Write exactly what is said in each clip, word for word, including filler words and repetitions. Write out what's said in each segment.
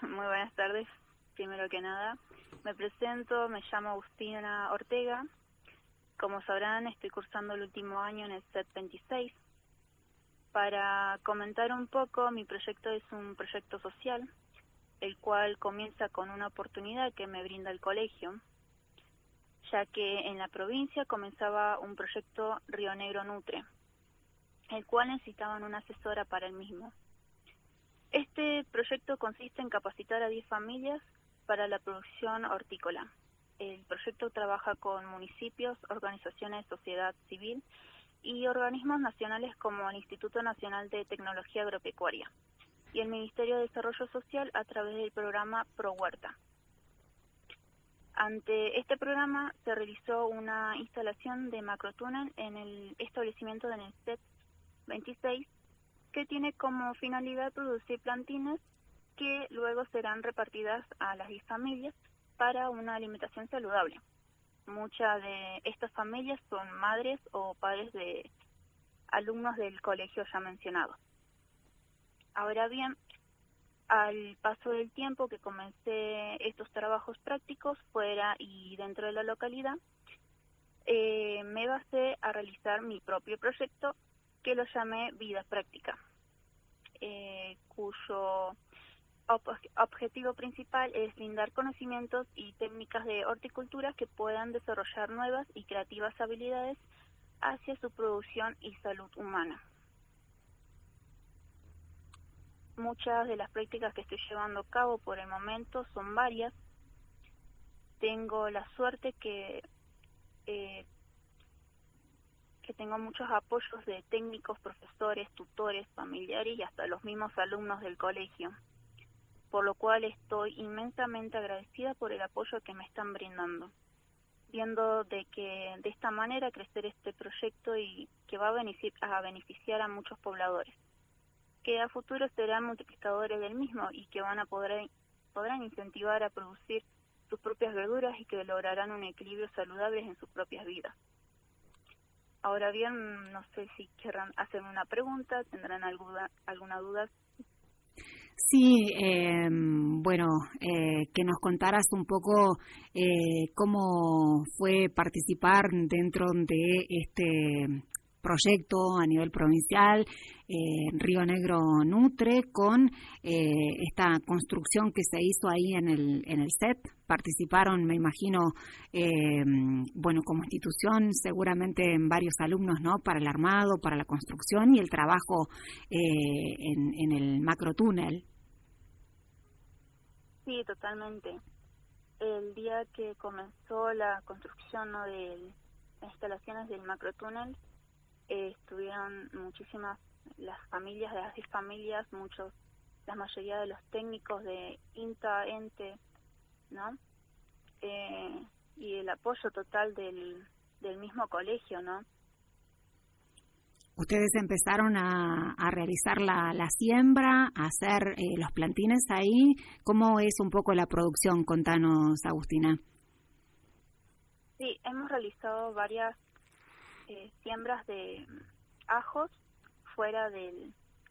Muy buenas tardes. Primero que nada, me presento, me llamo Agustina Ortega. Como sabrán, estoy cursando el último año en el C E T veintiséis. Para comentar un poco, mi proyecto es un proyecto social, el cual comienza con una oportunidad que me brinda el colegio, ya que en la provincia comenzaba un proyecto Río Negro Nutre, el cual necesitaban una asesora para el mismo. Este proyecto consiste en capacitar a diez familias para la producción hortícola. El proyecto trabaja con municipios, organizaciones de sociedad civil y organismos nacionales como el Instituto Nacional de Tecnología Agropecuaria y el Ministerio de Desarrollo Social a través del programa ProHuerta. Ante este programa se realizó una instalación de macrotúnel en el establecimiento del C E T veintiséis que tiene como finalidad producir plantines que luego serán repartidas a las diez familias para una alimentación saludable. Muchas de estas familias son madres o padres de alumnos del colegio ya mencionado. Ahora bien, al paso del tiempo que comencé estos trabajos prácticos fuera y dentro de la localidad, eh, me basé a realizar mi propio proyecto que lo llamé Vida Práctica, eh, cuyo ob- objetivo principal es brindar conocimientos y técnicas de horticultura que puedan desarrollar nuevas y creativas habilidades hacia su producción y salud humana. Muchas de las prácticas que estoy llevando a cabo por el momento son varias. Tengo la suerte que eh, que tengo muchos apoyos de técnicos, profesores, tutores, familiares y hasta los mismos alumnos del colegio, por lo cual estoy inmensamente agradecida por el apoyo que me están brindando, viendo de que de esta manera crecer este proyecto y que va a beneficiar a, beneficiar a muchos pobladores, que a futuro serán multiplicadores del mismo y que van a poder podrán incentivar a producir sus propias verduras y que lograrán un equilibrio saludable en sus propias vidas. Ahora bien, no sé si querrán hacerme una pregunta, tendrán alguna, alguna duda. Sí, eh, bueno, eh, que nos contaras un poco eh, cómo fue participar dentro de este proyecto a nivel provincial, eh, Río Negro Nutre, con eh, esta construcción que se hizo ahí en el en el C E T. Participaron, me imagino, eh, bueno, como institución, seguramente en varios alumnos, ¿no? Para el armado, para la construcción y el trabajo eh, en, en el macrotúnel. Sí, totalmente. El día que comenzó la construcción, ¿no?, de las instalaciones del macrotúnel, eh, estuvieron muchísimas las familias, de las diez familias, muchos, la mayoría de los técnicos de INTA, ENTE, ¿no? Eh, y el apoyo total del, del mismo colegio, ¿no? Ustedes empezaron a, a realizar la, la siembra, a hacer eh, los plantines ahí. ¿Cómo es un poco la producción? Contanos, Agustina. Sí, hemos realizado varias eh, siembras de ajos fuera del,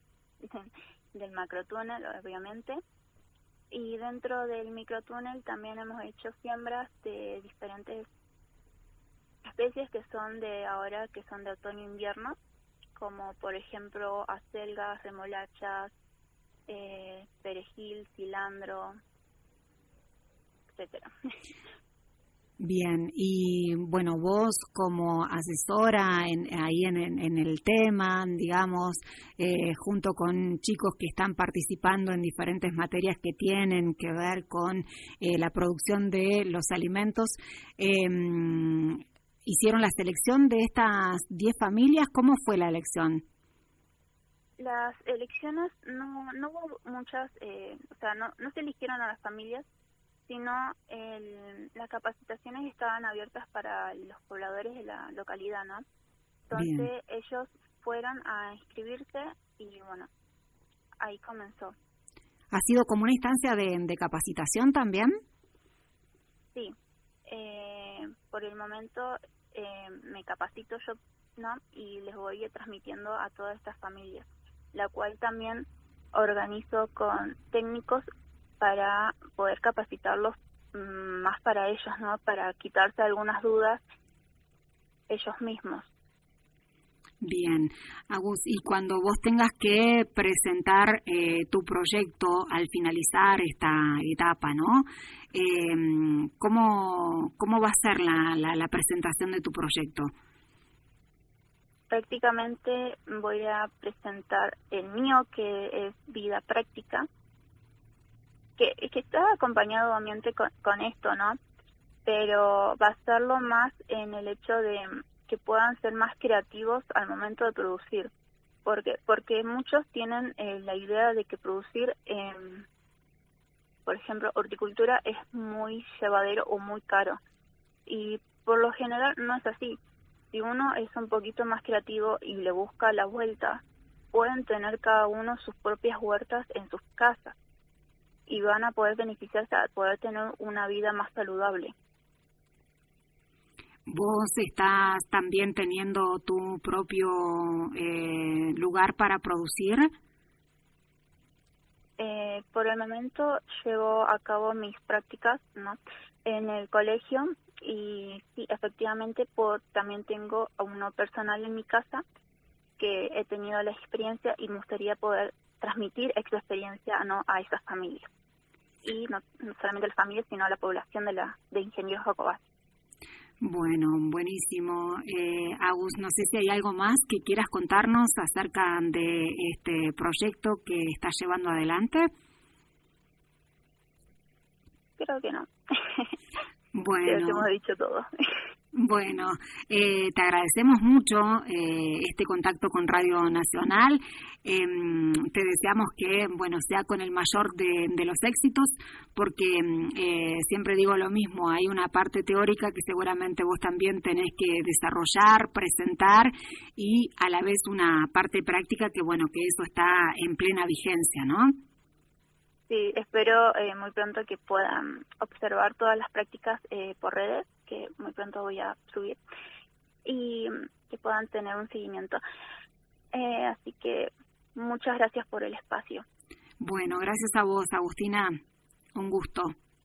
del macrotúnel, obviamente. Y dentro del microtúnel también hemos hecho siembras de diferentes especies que son de ahora, que son de otoño-invierno, como por ejemplo acelgas, remolachas, eh, perejil, cilantro, etcétera. Bien, y bueno, vos como asesora en, ahí en, en, en el tema, digamos, eh, junto con chicos que están participando en diferentes materias que tienen que ver con eh, la producción de los alimentos, eh, ¿hicieron la selección de estas diez familias? ¿Cómo fue la elección? Las elecciones no, no hubo muchas, eh, o sea, no, no se eligieron a las familias, sino el, las capacitaciones estaban abiertas para los pobladores de la localidad, ¿no? Entonces Bien. ellos fueron a inscribirse y bueno, ahí comenzó. ¿Ha sido como una instancia de, de capacitación también? Sí, eh, por el momento eh, me capacito yo, ¿no? Y les voy transmitiendo a todas estas familias, la cual también organizo con técnicos para poder capacitarlos mmm, más para ellos, ¿no? Para quitarse algunas dudas ellos mismos. Bien, Agus, y cuando vos tengas que presentar eh, tu proyecto al finalizar esta etapa, ¿no? Eh, ¿cómo, ¿Cómo va a ser la, la, la presentación de tu proyecto? Prácticamente voy a presentar el mío, que es vida práctica, que, que está acompañado obviamente con, con esto, ¿no? Pero basarlo más en el hecho de que puedan ser más creativos al momento de producir, porque porque muchos tienen eh, la idea de que producir, eh, por ejemplo, horticultura es muy llevadero o muy caro, y por lo general no es así. Si uno es un poquito más creativo y le busca la vuelta, pueden tener cada uno sus propias huertas en sus casas y van a poder beneficiarse, a poder tener una vida más saludable. ¿Vos estás también teniendo tu propio eh, lugar para producir? Eh, por el momento llevo a cabo mis prácticas, ¿no?, en el colegio, y sí, efectivamente por, también tengo a uno personal en mi casa que he tenido la experiencia y me gustaría poder transmitir esa experiencia, ¿no?, a esas familias, y no, no solamente a las familias sino a la población de la de Ingenieros Jacobacci. Bueno, buenísimo. Eh, Agus, no sé si hay algo más que quieras contarnos acerca de este proyecto que estás llevando adelante. Creo que no. Bueno. Creo que hemos dicho todo. Bueno, eh, te agradecemos mucho eh, este contacto con Radio Nacional. Eh, te deseamos que, bueno, sea con el mayor de, de los éxitos, porque eh, siempre digo lo mismo, hay una parte teórica que seguramente vos también tenés que desarrollar, presentar, y a la vez una parte práctica que, bueno, que eso está en plena vigencia, ¿no? Sí, espero eh, muy pronto que puedan observar todas las prácticas eh, por redes, que muy pronto voy a subir, y que puedan tener un seguimiento. Eh, así que muchas gracias por el espacio. Bueno, gracias a vos, Agustina. Un gusto.